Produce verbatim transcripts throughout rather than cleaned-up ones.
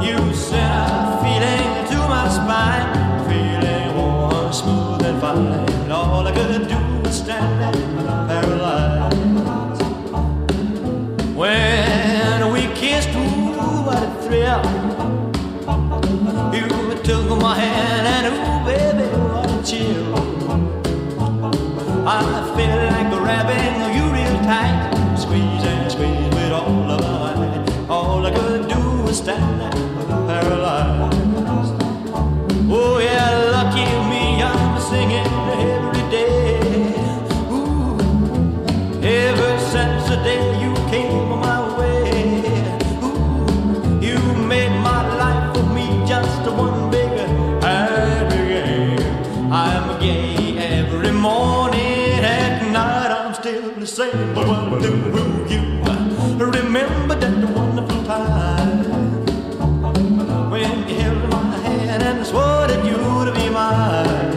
You sent a feeling to my spine, feeling warm, smooth and fine. All I could do was stand there paralyzed. When we kissed, ooh, what a thrill. You took my hand and ooh, baby, what a chill. I feel like grabbing you real tight, squeeze and squeeze with all of my might. All I could do was stand there paralyzed. Oh yeah, lucky me, I'm singing every day. Ooh, ever since the day you came my way. Ooh, you made my life for me just one big happy game. I'm gay every morning, at night I'm still the same. But what do you remember that wonderful time when you held my hand and swore that you'd be mine?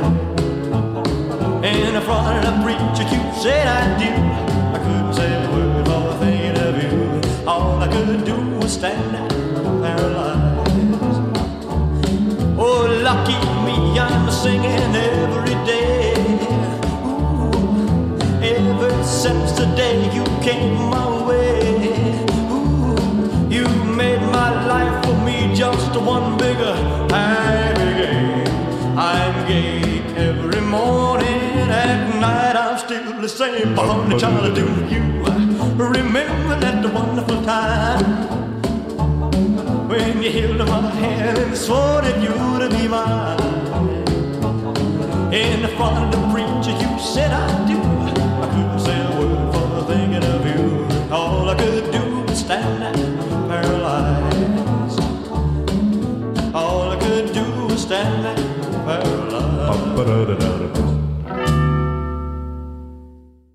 In front of the preacher you said I do. I couldn't say a word for thinking of you. All I could do was stand there paralyzed. Oh, lucky me, I'm singing every day. Ooh, ever since the day you came my way. Ooh, you made my life for me just one bigger happy game. I'm gay every morning, at night I'm still the same. But Charlie, do you remember that wonderful time when you held my hand and swore that you'd be mine? In front of the preacher you said I do. I couldn't say a word for thinking of you. All I could do was stand there paralyzed. All I could do was stand there paralyzed.